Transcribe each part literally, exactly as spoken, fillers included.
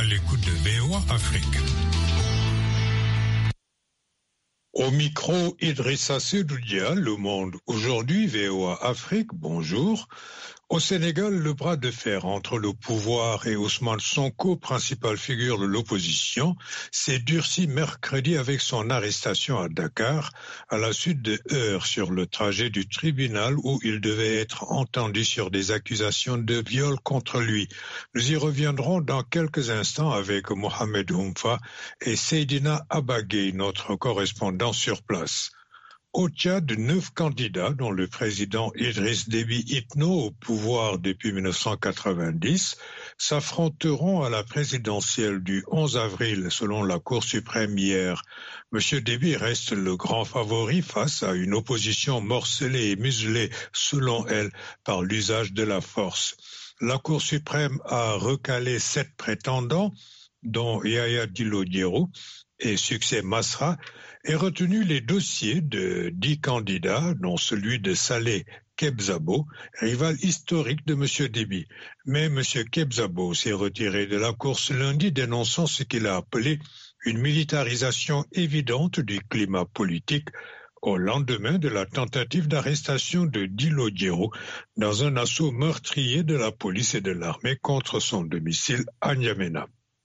l'écoute de V O A Afrique. Au micro, Idrissa Seydoudia, Le Monde. Aujourd'hui, V O A Afrique, bonjour. Au Sénégal, le bras de fer entre le pouvoir et Ousmane Sonko, principale figure de l'opposition, s'est durci mercredi avec son arrestation à Dakar à la suite de heurts sur le trajet du tribunal où il devait être entendu sur des accusations de viol contre lui. Nous y reviendrons dans quelques instants avec Mohamed Oumfa et Seydina Abagay, notre correspondant sur place. Au Tchad, neuf candidats, dont le président Idriss Déby Itno au pouvoir depuis mille neuf cent quatre-vingt-dix, s'affronteront à la présidentielle du onze avril, selon la Cour suprême hier. Monsieur Déby reste le grand favori face à une opposition morcelée et muselée, selon elle, par l'usage de la force. La Cour suprême a recalé sept prétendants, dont Yaya Dillo Diérou et Succès Masra, et retenu les dossiers de dix candidats, dont celui de Saleh Kebzabo, rival historique de M. Déby. Mais M. Kebzabo s'est retiré de la course lundi, dénonçant ce qu'il a appelé une militarisation évidente du climat politique au lendemain de la tentative d'arrestation de Dillo Diérou dans un assaut meurtrier de la police et de l'armée contre son domicile à N'Djamena.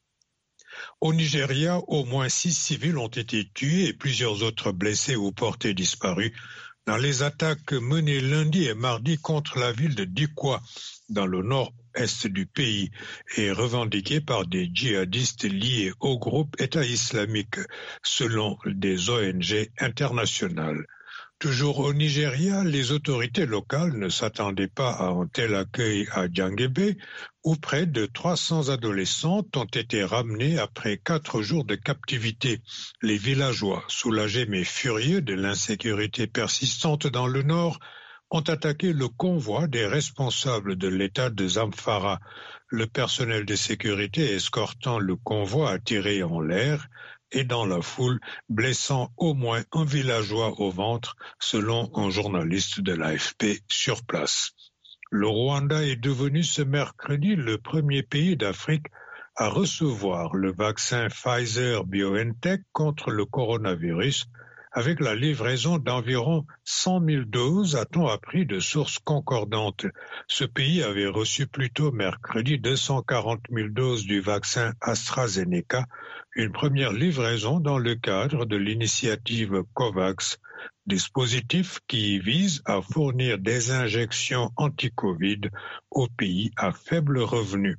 Au Nigeria, au moins six civils ont été tués et plusieurs autres blessés ou portés disparus dans les attaques menées lundi et mardi contre la ville de Dikwa, dans le nord-est du pays, et revendiquées par des djihadistes liés au groupe État islamique, selon des O N G internationales. Toujours au Nigeria, les autorités locales ne s'attendaient pas à un tel accueil à Djangébé, où près de trois cents adolescentes ont été ramenées après quatre jours de captivité. Les villageois, soulagés mais furieux de l'insécurité persistante dans le nord, ont attaqué le convoi des responsables de l'État de Zamfara. Le personnel de sécurité escortant le convoi a tiré en l'air et dans la foule, blessant au moins un villageois au ventre, selon un journaliste de l'A F P sur place. Le Rwanda est devenu ce mercredi le premier pays d'Afrique à recevoir le vaccin Pfizer-BioNTech contre le coronavirus, avec la livraison d'environ cent mille doses, a-t-on appris de sources concordantes. Ce pays avait reçu plus tôt mercredi deux cent quarante mille doses du vaccin AstraZeneca, une première livraison dans le cadre de l'initiative COVAX, dispositif qui vise à fournir des injections anti-Covid aux pays à faible revenu.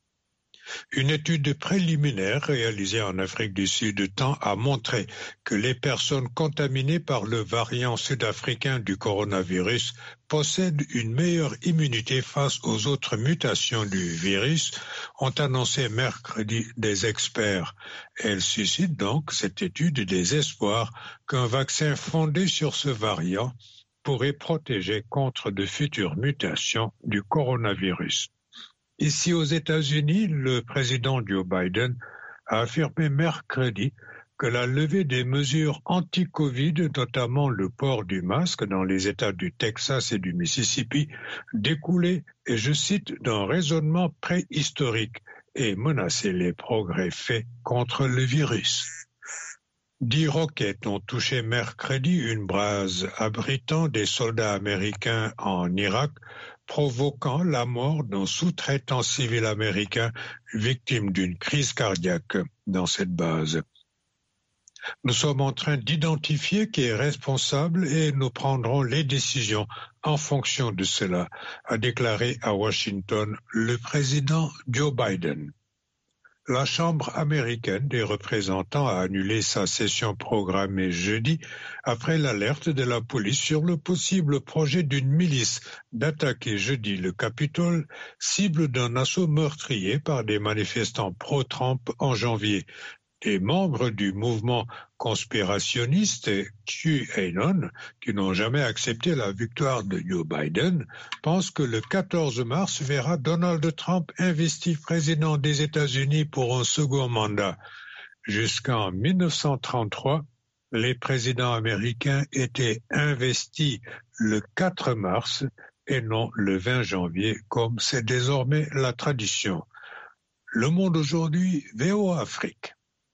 Une étude préliminaire réalisée en Afrique du Sud tend à montrer que les personnes contaminées par le variant sud-africain du coronavirus possèdent une meilleure immunité face aux autres mutations du virus, ont annoncé mercredi des experts. Elle suscite donc, cette étude, des espoirs qu'un vaccin fondé sur ce variant pourrait protéger contre de futures mutations du coronavirus. Ici aux États-Unis, le président Joe Biden a affirmé mercredi que la levée des mesures anti-Covid, notamment le port du masque dans les États du Texas et du Mississippi, découlait, et je cite, d'un raisonnement préhistorique et menaçait les progrès faits contre le virus. Dix roquettes ont touché mercredi une base abritant des soldats américains en Irak, provoquant la mort d'un sous-traitant civil américain victime d'une crise cardiaque dans cette base. Nous sommes en train d'identifier qui est responsable et nous prendrons les décisions en fonction de cela, a déclaré à Washington le président Joe Biden. La Chambre américaine des représentants a annulé sa session programmée jeudi après l'alerte de la police sur le possible projet d'une milice d'attaquer jeudi le Capitole, cible d'un assaut meurtrier par des manifestants pro-Trump en janvier. Des membres du mouvement conspirationniste QAnon, qui n'ont jamais accepté la victoire de Joe Biden, pensent que le quatorze mars verra Donald Trump investi président des États-Unis pour un second mandat. Jusqu'en mille neuf cent trente-trois, les présidents américains étaient investis le quatre mars et non le vingt janvier, comme c'est désormais la tradition. Le Monde aujourd'hui, V O A Afrique.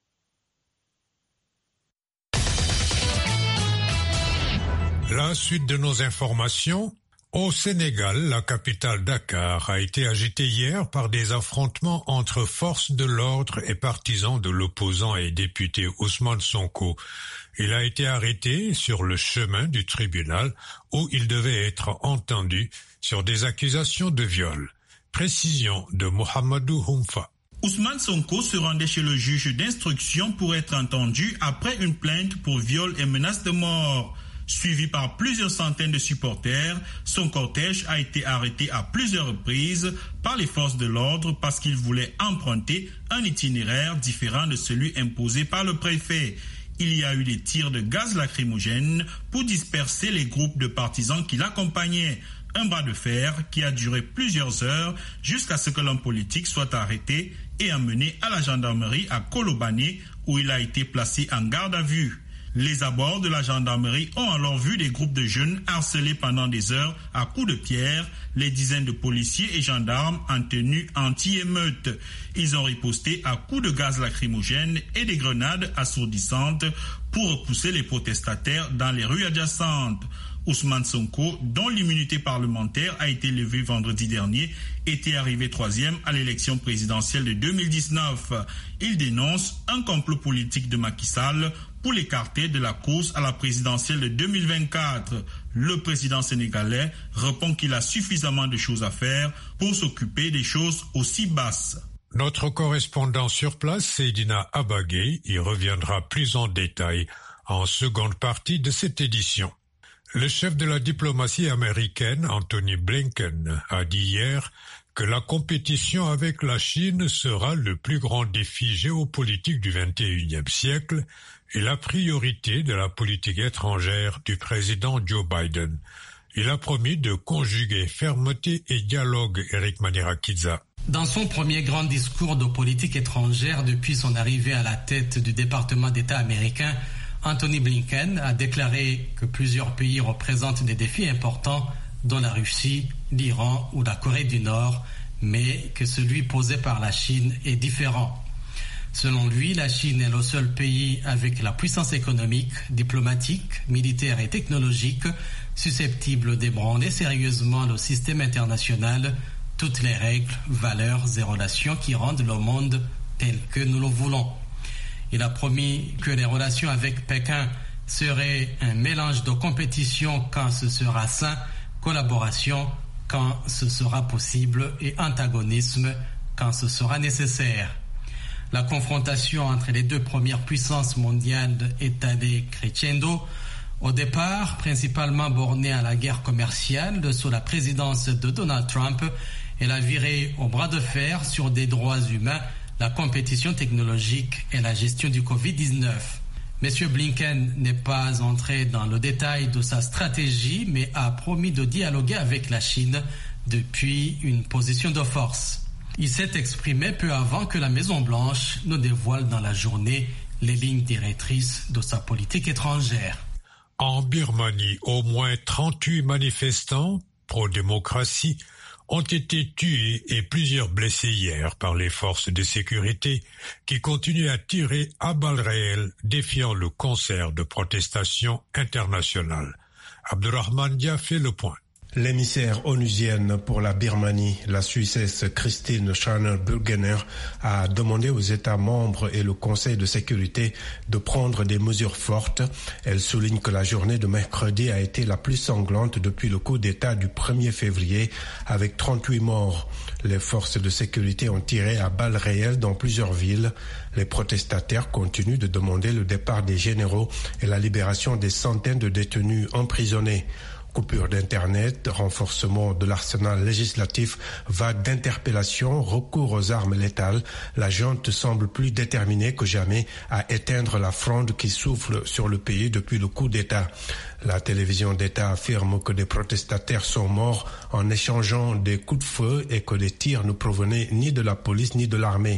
La suite de nos informations. Au Sénégal, la capitale Dakar a été agitée hier par des affrontements entre forces de l'ordre et partisans de l'opposant et député Ousmane Sonko. Il a été arrêté sur le chemin du tribunal où il devait être entendu sur des accusations de viol. Précision de Mohamedou Humfa. Ousmane Sonko se rendait chez le juge d'instruction pour être entendu après une plainte pour viol et menace de mort. Suivi par plusieurs centaines de supporters, son cortège a été arrêté à plusieurs reprises par les forces de l'ordre parce qu'il voulait emprunter un itinéraire différent de celui imposé par le préfet. Il y a eu des tirs de gaz lacrymogène pour disperser les groupes de partisans qui l'accompagnaient. Un bras de fer qui a duré plusieurs heures jusqu'à ce que l'homme politique soit arrêté et emmené à la gendarmerie à Kolobane où il a été placé en garde à vue. Les abords de la gendarmerie ont alors vu des groupes de jeunes harcelés pendant des heures à coups de pierre, les dizaines de policiers et gendarmes en tenue anti-émeute. Ils ont riposté à coups de gaz lacrymogène et des grenades assourdissantes pour repousser les protestataires dans les rues adjacentes. Ousmane Sonko, dont l'immunité parlementaire a été levée vendredi dernier, était arrivé troisième à l'élection présidentielle de deux mille dix-neuf. Il dénonce un complot politique de Macky Sall pour l'écarter de la course à la présidentielle de deux mille vingt-quatre. Le président sénégalais répond qu'il a suffisamment de choses à faire pour s'occuper des choses aussi basses. Notre correspondant sur place, Seydina Abagay, y reviendra plus en détail en seconde partie de cette édition. Le chef de la diplomatie américaine, Anthony Blinken, a dit hier que la compétition avec la Chine sera le plus grand défi géopolitique du vingt et unième siècle et la priorité de la politique étrangère du président Joe Biden. Il a promis de conjuguer fermeté et dialogue. Eric Manirakidza. Dans son premier grand discours de politique étrangère depuis son arrivée à la tête du département d'État américain, Anthony Blinken a déclaré que plusieurs pays représentent des défis importants, dont la Russie, l'Iran ou la Corée du Nord, mais que celui posé par la Chine est différent. Selon lui, la Chine est le seul pays avec la puissance économique, diplomatique, militaire et technologique susceptible d'ébranler sérieusement le système international, toutes les règles, valeurs et relations qui rendent le monde tel que nous le voulons. Il a promis que les relations avec Pékin seraient un mélange de compétition quand ce sera sain, collaboration quand ce sera possible et antagonisme quand ce sera nécessaire. La confrontation entre les deux premières puissances mondiales est allée crescendo. Au départ, principalement bornée à la guerre commerciale sous la présidence de Donald Trump, elle a viré au bras de fer sur des droits humains, la compétition technologique et la gestion du covid dix-neuf. M. Blinken n'est pas entré dans le détail de sa stratégie, mais a promis de dialoguer avec la Chine depuis une position de force. Il s'est exprimé peu avant que la Maison-Blanche ne dévoile dans la journée les lignes directrices de sa politique étrangère. En Birmanie, au moins trente-huit manifestants pro-démocratie ont été tués et plusieurs blessés hier par les forces de sécurité qui continuent à tirer à balles réelles, défiant le concert de protestation internationale. Abdurrahman Dia fait le point. L'émissaire onusienne pour la Birmanie, la Suissesse Christine Schraner-Burgener, a demandé aux États membres et le Conseil de sécurité de prendre des mesures fortes. Elle souligne que la journée de mercredi a été la plus sanglante depuis le coup d'État du premier février, avec trente-huit morts. Les forces de sécurité ont tiré à balles réelles dans plusieurs villes. Les protestataires continuent de demander le départ des généraux et la libération des centaines de détenus emprisonnés. Coupure d'Internet, renforcement de l'arsenal législatif, vague d'interpellations, recours aux armes létales, la junte semble plus déterminée que jamais à éteindre la fronde qui souffle sur le pays depuis le coup d'État. La télévision d'État affirme que des protestataires sont morts en échangeant des coups de feu et que les tirs ne provenaient ni de la police ni de l'armée.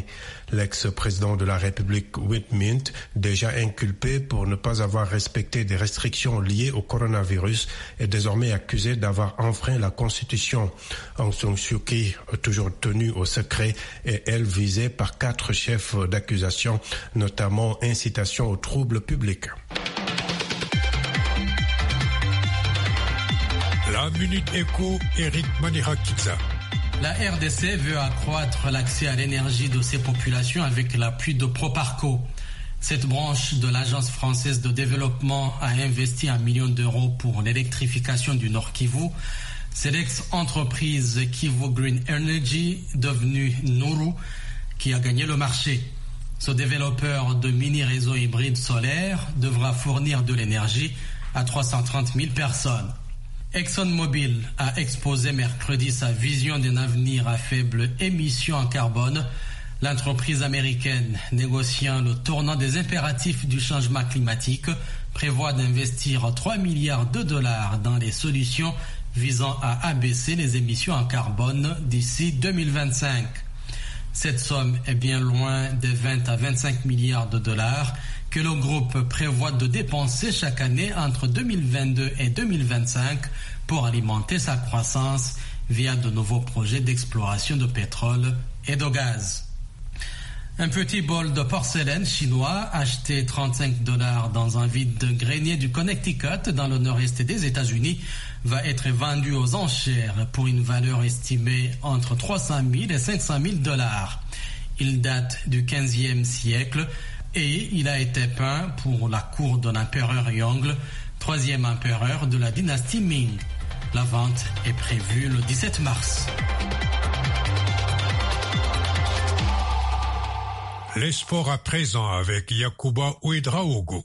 L'ex-président de la République Win-Myint, déjà inculpé pour ne pas avoir respecté des restrictions liées au coronavirus, est désormais accusé d'avoir enfreint la Constitution. Aung San Suu Kyi, toujours tenue au secret, est elle visée par quatre chefs d'accusation, notamment incitation aux troubles publics. La Minute Éco, Eric Manirakitsa. La R D C veut accroître l'accès à l'énergie de ses populations avec l'appui de Proparco. Cette branche de l'Agence française de développement a investi un million d'euros pour l'électrification du Nord Kivu. C'est l'ex-entreprise Kivu Green Energy, devenue Nourou, qui a gagné le marché. Ce développeur de mini-réseaux hybrides solaires devra fournir de l'énergie à trois cent trente mille personnes. ExxonMobil a exposé mercredi sa vision d'un avenir à faible émission en carbone. L'entreprise américaine, négociant le tournant des impératifs du changement climatique, prévoit d'investir trois milliards de dollars dans les solutions visant à abaisser les émissions en carbone d'ici deux mille vingt-cinq. Cette somme est bien loin des vingt à vingt-cinq milliards de dollars que le groupe prévoit de dépenser chaque année entre deux mille vingt-deux et deux mille vingt-cinq pour alimenter sa croissance via de nouveaux projets d'exploration de pétrole et de gaz. Un petit bol de porcelaine chinois acheté trente-cinq dollars dans un vide-grenier du Connecticut dans le nord-est des États-Unis va être vendu aux enchères pour une valeur estimée entre trois cent mille et cinq cent mille dollars. Il date du quinzième siècle et il a été peint pour la cour de l'empereur Yongle, troisième empereur de la dynastie Ming. La vente est prévue le dix-sept mars. Les sports à présent avec Yacouba Ouedraogo.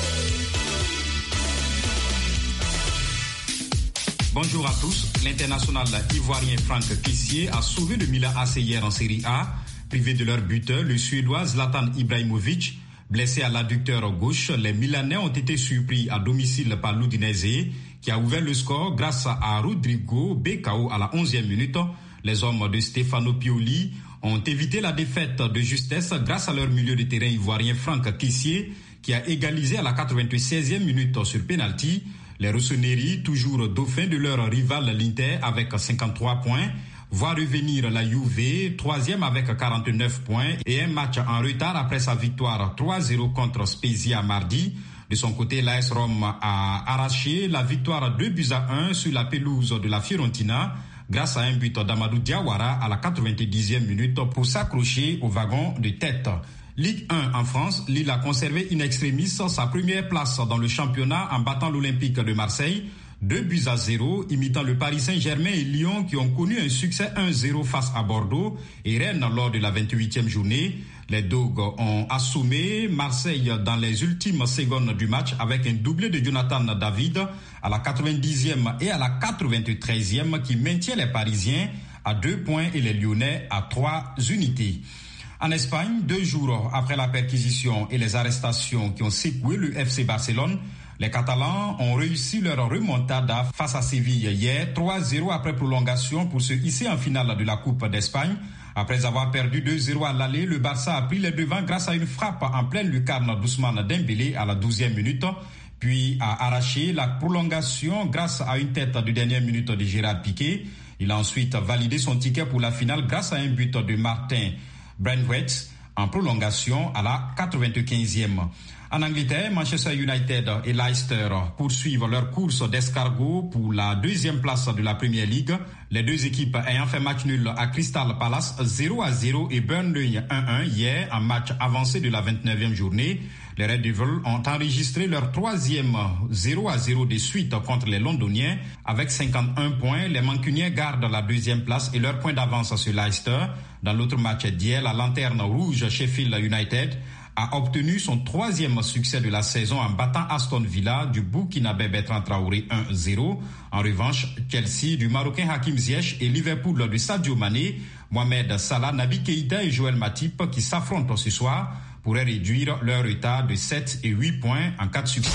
Bonjour à tous. L'international ivoirien Franck Kessié a sauvé le Milan A C hier en Série A. Privé de leur buteur, le Suédois Zlatan Ibrahimovic, blessé à l'adducteur gauche, les Milanais ont été surpris à domicile par l'Udinese, qui a ouvert le score grâce à Rodrigo Becao à la onzième minute. Les hommes de Stefano Pioli ont évité la défaite de justesse grâce à leur milieu de terrain ivoirien Franck Kessié, qui a égalisé à la quatre-vingt-seizième minute sur penalty. Les Rossoneri, toujours dauphins de leur rival l'Inter avec cinquante-trois points, voit revenir la Juve, troisième avec quarante-neuf points et un match en retard après sa victoire trois zéro contre Spezia mardi. De son côté, l'A S Rome a arraché la victoire deux buts à un sur la pelouse de la Fiorentina grâce à un but d'Amadou Diawara à la quatre-vingt-dixième minute pour s'accrocher au wagon de tête. Ligue un en France, Lille a conservé in extremis sa première place dans le championnat en battant l'Olympique de Marseille. Deux buts à zéro, imitant le Paris Saint-Germain et Lyon qui ont connu un succès un zéro face à Bordeaux et Rennes lors de la vingt-huitième journée. Les Dogs ont assommé Marseille dans les ultimes secondes du match avec un doublé de Jonathan David à la quatre-vingt-dixième et à la quatre-vingt-treizième qui maintient les Parisiens à deux points et les Lyonnais à trois unités. En Espagne, deux jours après la perquisition et les arrestations qui ont secoué le F C Barcelone, les Catalans ont réussi leur remontada face à Séville hier, trois zéro après prolongation pour se hisser en finale de la Coupe d'Espagne. Après avoir perdu deux zéro à l'aller, le Barça a pris les devants grâce à une frappe en pleine lucarne d'Ousmane Dembélé à la douzième minute, puis a arraché la prolongation grâce à une tête de dernière minute de Gérard Piqué. Il a ensuite validé son ticket pour la finale grâce à un but de Martin Braithwaite en prolongation à la quatre-vingt-quinzième. En Angleterre, Manchester United et Leicester poursuivent leur course d'escargot pour la deuxième place de la Premier League. Les deux équipes ayant fait match nul à Crystal Palace zéro à zéro et Burnley un un hier en match avancé de la vingt-neuvième journée. Les Red Devils ont enregistré leur troisième zéro à zéro de suite contre les Londoniens. Avec cinquante-un points, les Mancuniens gardent la deuxième place et leur point d'avance sur Leicester. Dans l'autre match d'hier, la lanterne rouge Sheffield United a obtenu son troisième succès de la saison en battant Aston Villa du Burkinabé Bertrand Traoré un zéro. En revanche, Chelsea du Marocain Hakim Ziyech et Liverpool du Sadio Mané, Mohamed Salah, Naby Keïta et Joël Matip qui s'affrontent ce soir pourraient réduire leur retard de sept et huit points en cas de succès.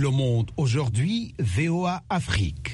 Le Monde aujourd'hui, V O A Afrique.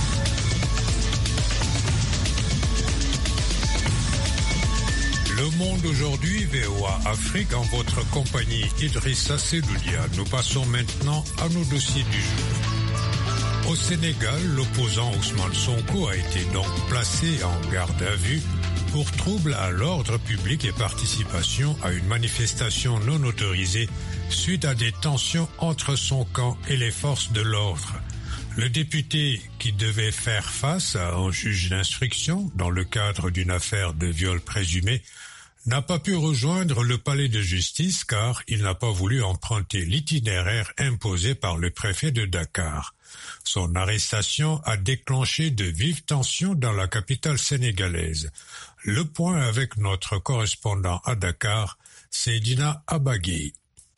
Le Monde aujourd'hui, V O A Afrique, en votre compagnie Idrissa Sedoulia. Nous passons maintenant à nos dossiers du jour. Au Sénégal, l'opposant Ousmane Sonko a été donc placé en garde à vue pour trouble à l'ordre public et participation à une manifestation non autorisée suite à des tensions entre son camp et les forces de l'ordre. Le député, qui devait faire face à un juge d'instruction dans le cadre d'une affaire de viol présumé, n'a pas pu rejoindre le palais de justice car il n'a pas voulu emprunter l'itinéraire imposé par le préfet de Dakar. Son arrestation a déclenché de vives tensions dans la capitale sénégalaise. Le point avec notre correspondant à Dakar, Seydina Abagui.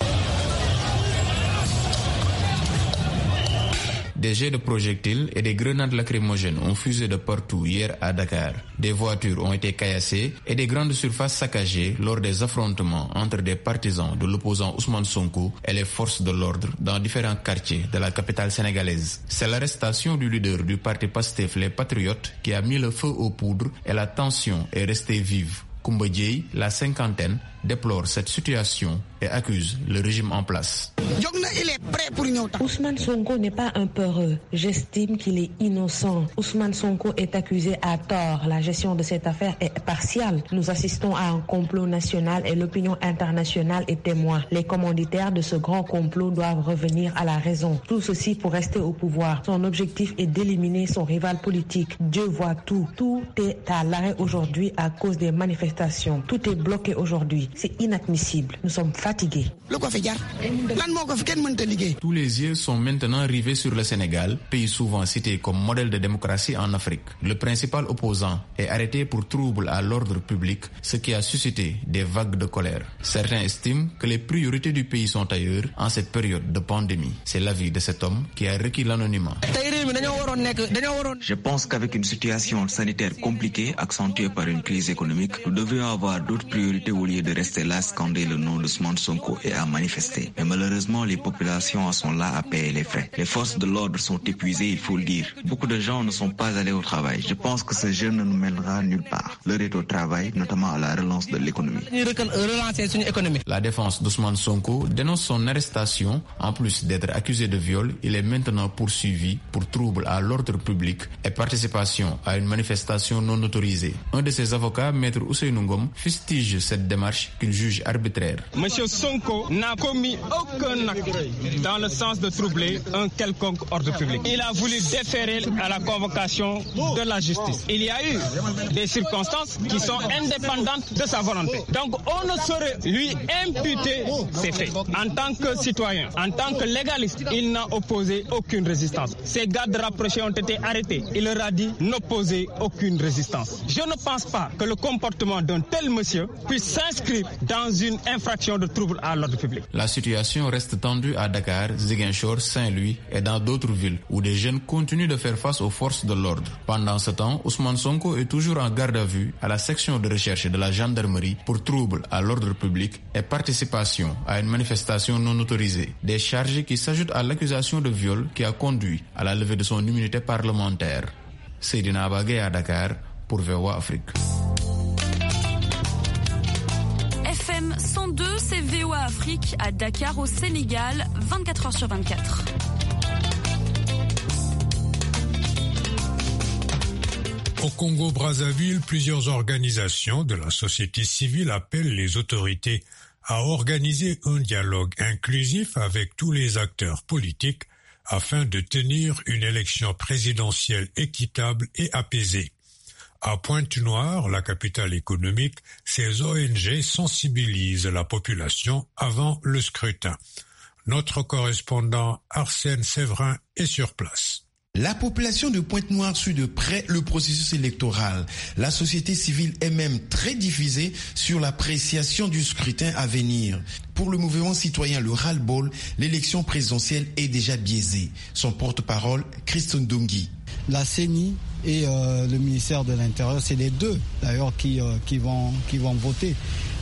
Des jets de projectiles et des grenades lacrymogènes ont fusé de partout hier à Dakar. Des voitures ont été caillassées et des grandes surfaces saccagées lors des affrontements entre des partisans de l'opposant Ousmane Sonko et les forces de l'ordre dans différents quartiers de la capitale sénégalaise. C'est l'arrestation du leader du parti Pastef Les Patriotes qui a mis le feu aux poudres et la tension est restée vive. Koumba Dieye, la cinquantaine, déplore cette situation et accuse le régime en place. Il est prêt pour nous. Ousmane Sonko n'est pas un peureux. J'estime qu'il est innocent. Ousmane Sonko est accusé à tort. La gestion de cette affaire est partiale. Nous assistons à un complot national et l'opinion internationale est témoin. Les commanditaires de ce grand complot doivent revenir à la raison. Tout ceci pour rester au pouvoir. Son objectif est d'éliminer son rival politique. Dieu voit tout. Tout est à l'arrêt aujourd'hui à cause des manifestations. Tout est bloqué aujourd'hui. C'est inadmissible. Nous sommes fatigués. Tous les yeux sont maintenant rivés sur le Sénégal, pays souvent cité comme modèle de démocratie en Afrique. Le principal opposant est arrêté pour trouble à l'ordre public, ce qui a suscité des vagues de colère. Certains estiment que les priorités du pays sont ailleurs en cette période de pandémie. C'est l'avis de cet homme qui a requis l'anonymat. Je pense qu'avec une situation sanitaire compliquée, accentuée par une crise économique, nous devrions avoir d'autres priorités au lieu de rester là à scander le nom d'Ousmane Sonko et à manifester. Mais malheureusement, les populations en sont là à payer les frais. Les forces de l'ordre sont épuisées, il faut le dire. Beaucoup de gens ne sont pas allés au travail. Je pense que ce jeune ne nous mènera nulle part. L'heure est au travail, notamment à la relance de l'économie. La défense d'Ousmane Sonko dénonce son arrestation. En plus d'être accusé de viol, il est maintenant poursuivi pour trouble à l'ordre public et participation à une manifestation non autorisée. Un de ses avocats, Maître Ousseynou Ngom, fustige cette démarche qu'il juge arbitraire. Monsieur Sonko n'a commis aucun acte dans le sens de troubler un quelconque ordre public. Il a voulu déférer à la convocation de la justice. Il y a eu des circonstances qui sont indépendantes de sa volonté. Donc on ne saurait lui imputer ces faits. En tant que citoyen, en tant que légaliste, il n'a opposé aucune résistance. Ses gardes rapprochés ont été arrêtés. Il leur a dit n'opposer aucune résistance. Je ne pense pas que le comportement d'un tel monsieur puisse s'inscrire dans une infraction de trouble à l'ordre public. La situation reste tendue à Dakar, Ziguinchor, Saint-Louis et dans d'autres villes où des jeunes continuent de faire face aux forces de l'ordre. Pendant ce temps, Ousmane Sonko est toujours en garde à vue à la section de recherche de la gendarmerie pour trouble à l'ordre public et participation à une manifestation non autorisée. Des charges qui s'ajoutent à l'accusation de viol qui a conduit à la levée de son immunité parlementaire. Seydina Abagui à Dakar pour V O A Afrique. F M cent deux, c'est V O A Afrique à Dakar au Sénégal, vingt-quatre heures sur vingt-quatre. Au Congo-Brazzaville, plusieurs organisations de la société civile appellent les autorités à organiser un dialogue inclusif avec tous les acteurs politiques afin de tenir une élection présidentielle équitable et apaisée. À Pointe-Noire, la capitale économique, ces O N G sensibilisent la population avant le scrutin. Notre correspondant Arsène Séverin est sur place. La population de Pointe-Noire suit de près le processus électoral. La société civile est même très divisée sur l'appréciation du scrutin à venir. Pour le mouvement citoyen Le Ras-le-Bol, l'élection présidentielle est déjà biaisée. Son porte-parole, Christian Ndongi. La C E N I et euh, le ministère de l'Intérieur, c'est les deux d'ailleurs qui, euh, qui, vont, qui vont voter.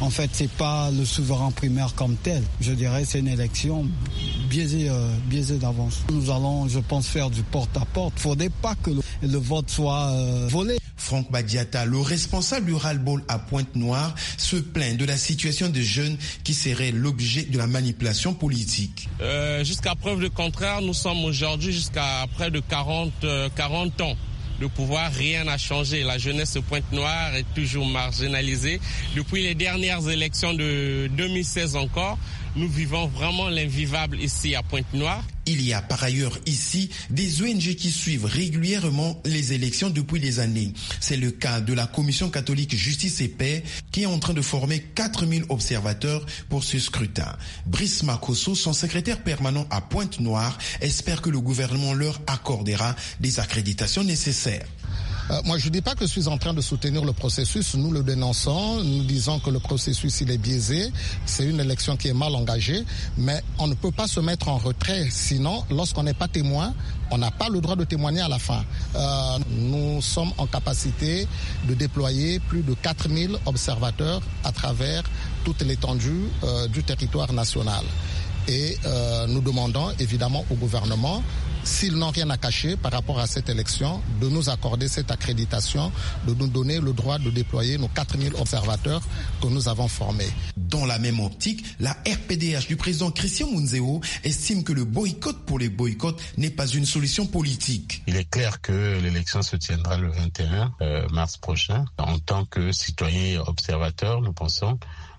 En fait, c'est pas le souverain primaire comme tel. Je dirais c'est une élection biaisée, euh, biaisée d'avance. Nous allons, je pense, faire du porte-à-porte. Il ne faudrait pas que le, le vote soit euh, volé. Franck Badiata, le responsable du ras-le-bol à Pointe-Noire, se plaint de la situation des jeunes qui seraient l'objet de la manipulation politique. Euh, jusqu'à preuve du contraire, nous sommes aujourd'hui jusqu'à près de quarante, euh, quarante ans. Le pouvoir, rien n'a changé. La jeunesse de Pointe-Noire est toujours marginalisée. Depuis les dernières élections de deux mille seize encore, nous vivons vraiment l'invivable ici à Pointe-Noire. Il y a par ailleurs ici des O N G qui suivent régulièrement les élections depuis des années. C'est le cas de la Commission catholique Justice et Paix qui est en train de former quatre mille observateurs pour ce scrutin. Brice Makosso, son secrétaire permanent à Pointe-Noire, espère que le gouvernement leur accordera des accréditations nécessaires. Euh, moi, je ne dis pas que je suis en train de soutenir le processus. Nous le dénonçons. Nous disons que le processus, il est biaisé. C'est une élection qui est mal engagée. Mais on ne peut pas se mettre en retrait. Sinon, lorsqu'on n'est pas témoin, on n'a pas le droit de témoigner à la fin. Euh, nous sommes en capacité de déployer plus de quatre mille observateurs à travers toute l'étendue euh, du territoire national. Et euh, nous demandons évidemment au gouvernement, s'ils n'ont rien à cacher par rapport à cette élection, de nous accorder cette accréditation, de nous donner le droit de déployer nos quatre mille observateurs que nous avons formés. Dans la même optique, la R P D H du président Christian Munzeo estime que le boycott pour les boycotts n'est pas une solution politique. Il est clair que l'élection se tiendra le vingt et un mars prochain. En tant que citoyens observateurs, nous pensons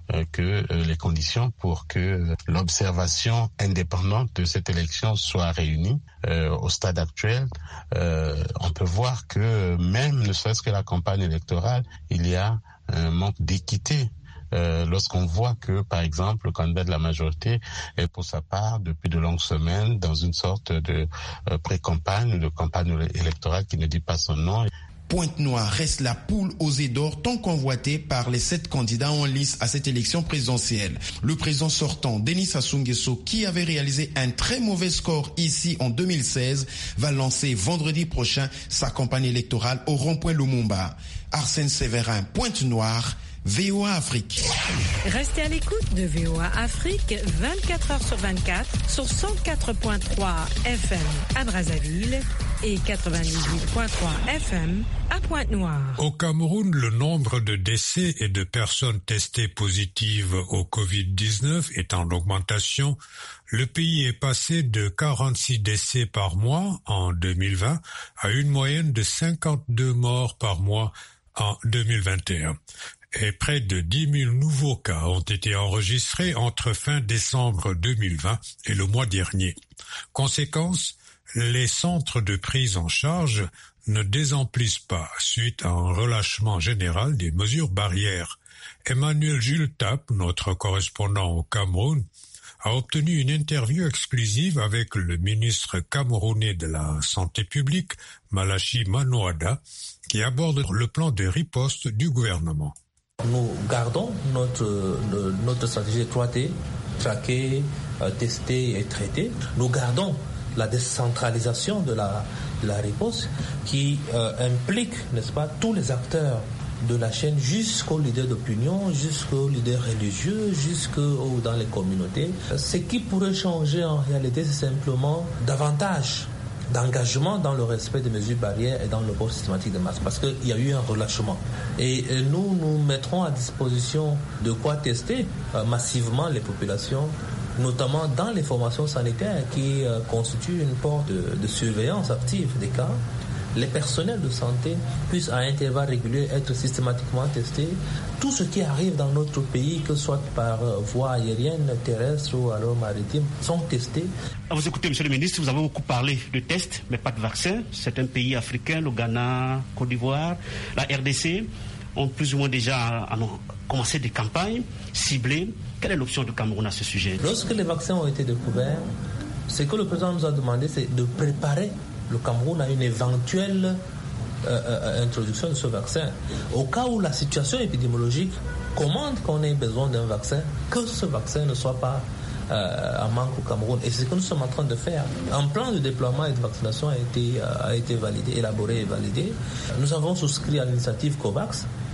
que les conditions pour que l'observation indépendante de cette élection soit réunie. Euh, au stade actuel, euh, on peut voir que même ne serait-ce que la campagne électorale, il y a un manque d'équité. Euh, lorsqu'on voit que, par exemple, le candidat de la majorité est pour sa part depuis de longues semaines dans une sorte de euh, pré-campagne, de campagne électorale qui ne dit pas son nom. Pointe-Noire reste la poule aux œufs d'or tant convoitée par les sept candidats en lice à cette élection présidentielle. Le président sortant, Denis Sassou Nguesso, qui avait réalisé un très mauvais score ici en deux mille seize, va lancer vendredi prochain sa campagne électorale au rond-point Lumumba. Arsène Séverin, Pointe-Noire, V O A Afrique. Restez à l'écoute de V O A Afrique vingt-quatre heures sur vingt-quatre sur cent quatre point trois F M à Brazzaville et quatre-vingt-dix-huit point trois F M à Pointe-Noire. Au Cameroun, le nombre de décès et de personnes testées positives au covid dix-neuf est en augmentation. Le pays est passé de quarante-six décès par mois en deux mille vingt à une moyenne de cinquante-deux morts par mois en deux mille vingt et un. Et près de dix mille nouveaux cas ont été enregistrés entre fin décembre deux mille vingt et le mois dernier. Conséquence, les centres de prise en charge ne désemplissent pas suite à un relâchement général des mesures barrières. Emmanuel Jules Tap, notre correspondant au Cameroun, a obtenu une interview exclusive avec le ministre camerounais de la Santé publique, Malachi Manoada, qui aborde le plan de riposte du gouvernement. Nous gardons notre, notre stratégie trois T, traquer, tester et traiter. Nous gardons la décentralisation de la, de la riposte qui euh, implique, n'est-ce pas, tous les acteurs de la chaîne jusqu'aux leaders d'opinion, jusqu'aux leaders religieux, jusqu'aux dans les communautés. Ce qui pourrait changer en réalité, c'est simplement davantage d'engagement dans le respect des mesures barrières et dans le port systématique des masques, parce qu'il y a eu un relâchement. Et nous, nous mettrons à disposition de quoi tester euh, massivement les populations, notamment dans les formations sanitaires qui euh, constituent une porte de, de surveillance active des cas. Les personnels de santé puissent à intervalles réguliers être systématiquement testés. Tout ce qui arrive dans notre pays, que ce soit par voie aérienne, terrestre ou alors maritime, sont testés. À vous écouter, Monsieur le Ministre, vous avez beaucoup parlé de tests, mais pas de vaccins. Certains pays africains, le Ghana, Côte d'Ivoire, la R D C, ont plus ou moins déjà commencé des campagnes ciblées. Quelle est l'option du Cameroun à ce sujet? Lorsque les vaccins ont été découverts, ce que le président nous a demandé, c'est de préparer le Cameroun a une éventuelle euh, euh, introduction de ce vaccin. Au cas où la situation épidémiologique commande qu'on ait besoin d'un vaccin, que ce vaccin ne soit pas euh, en manque au Cameroun. Et c'est ce que nous sommes en train de faire. Un plan de déploiement et de vaccination a été, euh, a été validé, élaboré et validé. Nous avons souscrit à l'initiative COVAX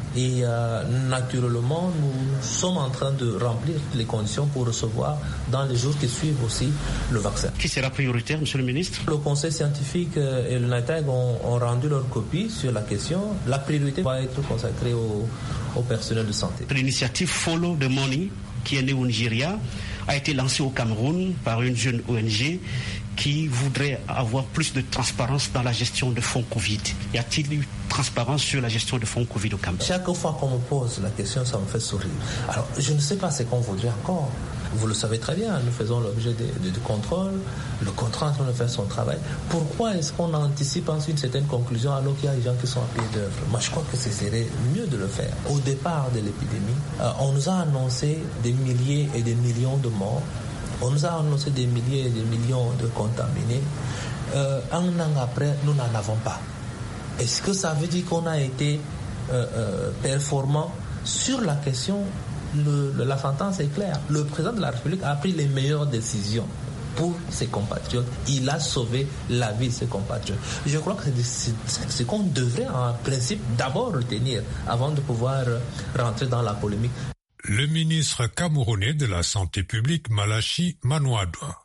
Et euh, naturellement, nous sommes en train de remplir les conditions pour recevoir dans les jours qui suivent aussi le vaccin. Qui sera prioritaire, monsieur le ministre? Le conseil scientifique et le NITAG ont, ont rendu leur copie sur la question. La priorité va être consacrée au, au personnel de santé. L'initiative Follow the Money, qui est née au Nigeria, a été lancée au Cameroun par une jeune O N G qui voudrait avoir plus de transparence dans la gestion de fonds Covid. Y a-t-il eu transparence sur la gestion de fonds Covid au Cameroun? Chaque fois qu'on me pose la question, ça me fait sourire. Alors, je ne sais pas ce qu'on voudrait encore. Vous le savez très bien, nous faisons l'objet de, de, de contrôle, le contrôle est en train de faire son travail. Pourquoi est-ce qu'on anticipe ensuite une certaine conclusion alors qu'il y a des gens qui sont à pied d'œuvre? Moi, je crois que ce serait mieux de le faire. Au départ de l'épidémie, euh, on nous a annoncé des milliers et des millions de morts. On nous a annoncé des milliers et des millions de contaminés. Euh, un an après, nous n'en avons pas. Est-ce que ça veut dire qu'on a été euh, euh, performant sur la question? Le, le, la sentence est claire. Le président de la République a pris les meilleures décisions pour ses compatriotes. Il a sauvé la vie de ses compatriotes. Je crois que c'est ce qu'on devrait en principe d'abord retenir avant de pouvoir rentrer dans la polémique. Le ministre camerounais de la Santé publique, Malachi Manouadwa.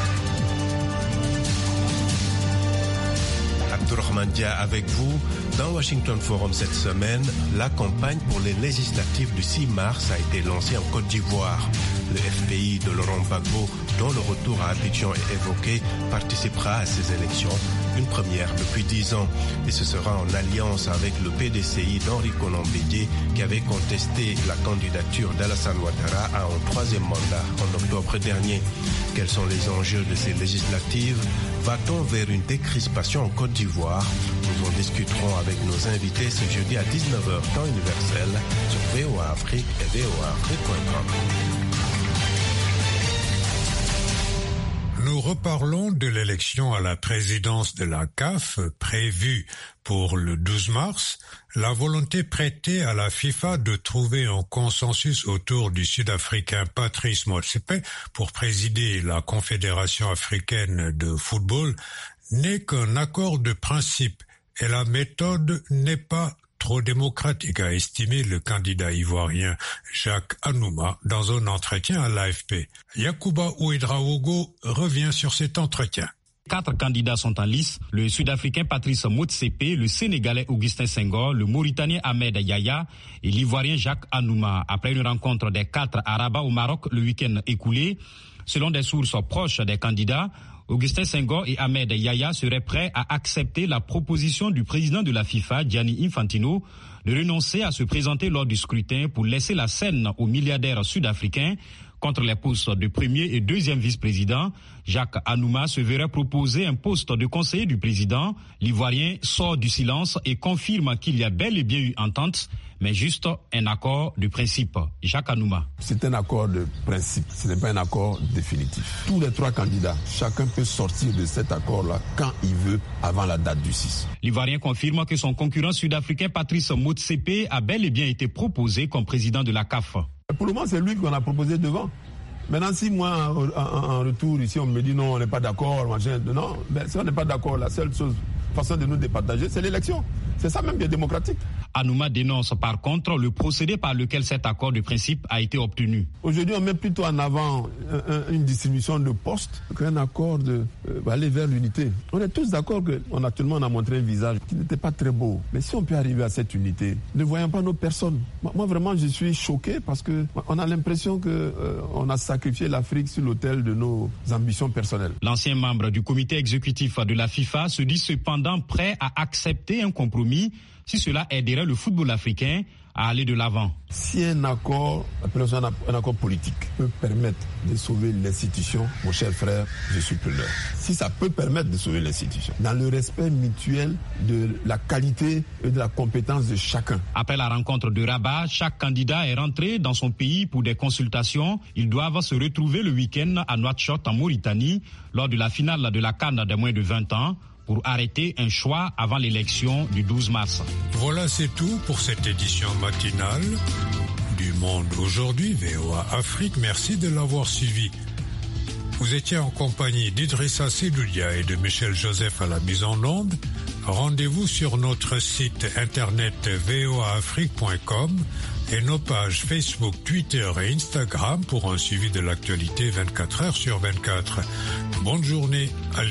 Abdourahmane Dia avec vous. Dans Washington Forum cette semaine, la campagne pour les législatives du six mars a été lancée en Côte d'Ivoire. Le F P I de Laurent Gbagbo, dont le retour à Abidjan est évoqué, participera à ces élections, une première depuis dix ans. Et ce sera en alliance avec le P D C I d'Henri Konan Bédié, qui avait contesté la candidature d'Alassane Ouattara à un troisième mandat en octobre dernier. Quels sont les enjeux de ces législatives? Va-t-on vers une décrispation en Côte d'Ivoire? Nous en discuterons avec nos invités ce jeudi à dix-neuf heures temps universel sur V O A Afrique et V O A Afrique point com. Nous reparlons de l'élection à la présidence de la C A F prévue pour le douze mars. La volonté prêtée à la FIFA de trouver un consensus autour du Sud-Africain Patrice Motsepe pour présider la Confédération africaine de football n'est qu'un accord de principe et la méthode n'est pas trop démocratique, a estimé le candidat ivoirien Jacques Anouma dans un entretien à l'A F P. Yacouba Ouedraogo revient sur cet entretien. Quatre candidats sont en lice, le Sud-Africain Patrice Motsepe, le Sénégalais Augustin Senghor, le Mauritanien Ahmed Yaya et l'Ivoirien Jacques Anouma. Après une rencontre des quatre à Rabat au Maroc le week-end écoulé, selon des sources proches des candidats, Augustin Senghor et Ahmed Yaya seraient prêts à accepter la proposition du président de la FIFA, Gianni Infantino, de renoncer à se présenter lors du scrutin pour laisser la scène aux milliardaires sud-africains. Contre les postes de premier et deuxième vice-président, Jacques Anouma se verrait proposer un poste de conseiller du président. L'Ivoirien sort du silence et confirme qu'il y a bel et bien eu entente, mais juste un accord de principe. Jacques Anouma. C'est un accord de principe, ce n'est pas un accord définitif. Tous les trois candidats, chacun peut sortir de cet accord-là quand il veut, avant la date du six. L'Ivoirien confirme que son concurrent sud-africain Patrice Motsepe a bel et bien été proposé comme président de la C A F. Pour le moment, c'est lui qu'on a proposé devant. Maintenant, si moi, en, en, en retour, ici, on me dit non, on n'est pas d'accord, machin, non, ben, si on n'est pas d'accord, la seule chose, façon de nous départager, c'est l'élection. C'est ça même qui est démocratique. Anouma dénonce par contre le procédé par lequel cet accord de principe a été obtenu. Aujourd'hui, on met plutôt en avant un, un, une distribution de postes qu'un accord de euh, aller vers l'unité. On est tous d'accord que on, actuellement, on a montré un visage qui n'était pas très beau. Mais si on peut arriver à cette unité, ne voyons pas nos personnes. Moi, vraiment, je suis choqué parce que on a l'impression que euh, on a sacrifié l'Afrique sur l'autel de nos ambitions personnelles. L'ancien membre du comité exécutif de la FIFA se dit cependant prêt à accepter un compromis si cela aiderait le football africain à aller de l'avant. Si un accord, appelons un accord politique, peut permettre de sauver l'institution, mon cher frère, je suis preneur. Si ça peut permettre de sauver l'institution, dans le respect mutuel de la qualité et de la compétence de chacun. Après la rencontre de Rabat, chaque candidat est rentré dans son pays pour des consultations. Ils doivent se retrouver le week-end à Nouakchott en Mauritanie lors de la finale de la CAN des moins de vingt ans. Pour arrêter un choix avant l'élection du douze mars. Voilà, c'est tout pour cette édition matinale du Monde aujourd'hui, V O A Afrique. Merci de l'avoir suivi. Vous étiez en compagnie d'Idrissa Sidoudia et de Michel Joseph à la mise en onde. Rendez-vous sur notre site internet v o a afrique point com et nos pages Facebook, Twitter et Instagram pour un suivi de l'actualité vingt-quatre heures sur vingt-quatre. Bonne journée à